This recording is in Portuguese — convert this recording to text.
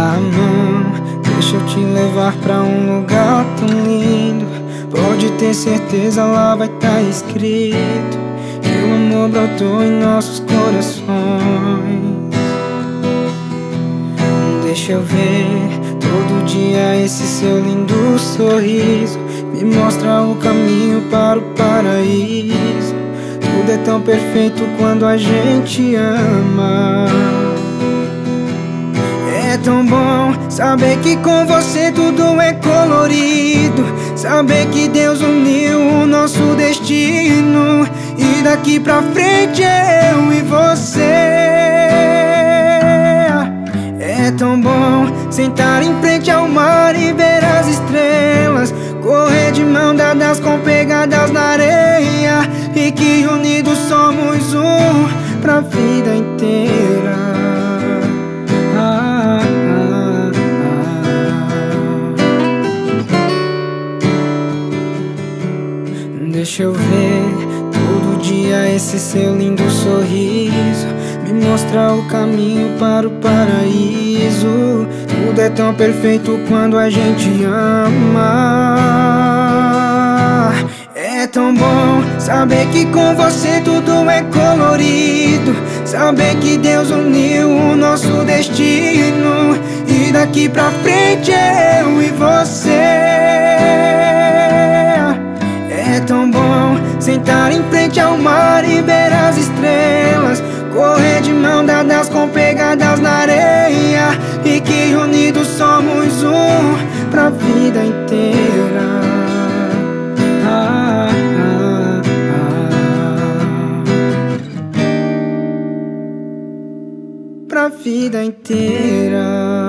a mão, deixa eu te levar pra um lugar tão lindo. Pode ter certeza, lá vai tá escrito que o amor brotou em nossos corações. Deixa eu ver todo dia esse seu lindo sorriso, me mostra o caminho para o paraíso. Tudo é tão perfeito quando a gente ama. É tão bom saber que com você tudo é colorido, saber que Deus uniu o nosso destino, e daqui pra frente eu e você. É tão bom sentar em frente ao mar e ver as estrelas, correr de mão dadas com pegadas na areia, e que unidos somos um pra vida inteira. Deixa eu ver todo dia esse seu lindo sorriso, me mostra o caminho para o paraíso. Tudo é tão perfeito quando a gente ama. É tão bom saber que com você tudo é colorido, saber que Deus uniu o nosso destino, e daqui pra frente eu e você. É tão bom sentar em frente ao mar e ver as estrelas, correr de mão dadas com pegadas na areia, e que unidos somos um pra vida inteira. Pra vida inteira.